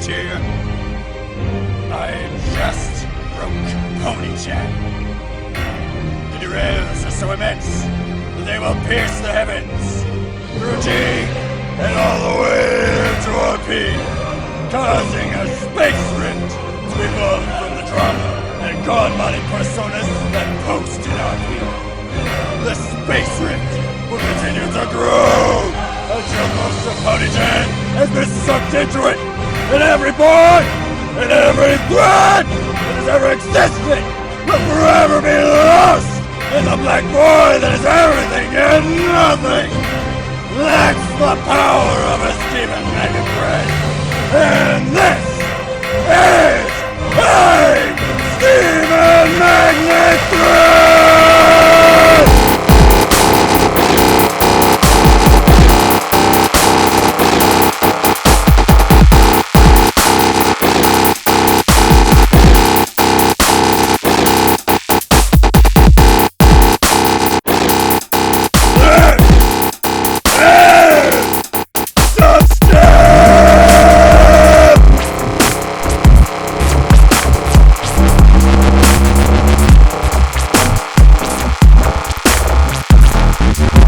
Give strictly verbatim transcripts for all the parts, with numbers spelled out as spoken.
cheer. I just broke Pony-chan. The derails are so immense that they will pierce the heavens through G and all the way to R P, causing a space rift to be born from the drama and god-body personas that post in R P. The space rift will continue to grow until most of Pony-chan has been sucked into it, and every boy and every thread that has ever existed will forever be lost in the black void that is everything and nothing. That's the power of a Steven Magnet Thread, and this is a Steven Magnet Thread!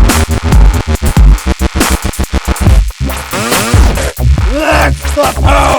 The power